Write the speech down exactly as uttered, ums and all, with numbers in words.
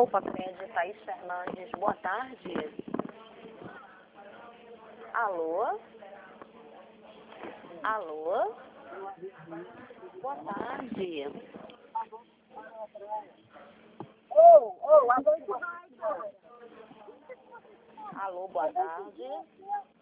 Roupa Pede, Thaís Fernandes. Boa tarde. Alô? Alô? Boa tarde. Ô, ô, a noite vai. Alô, boa tarde.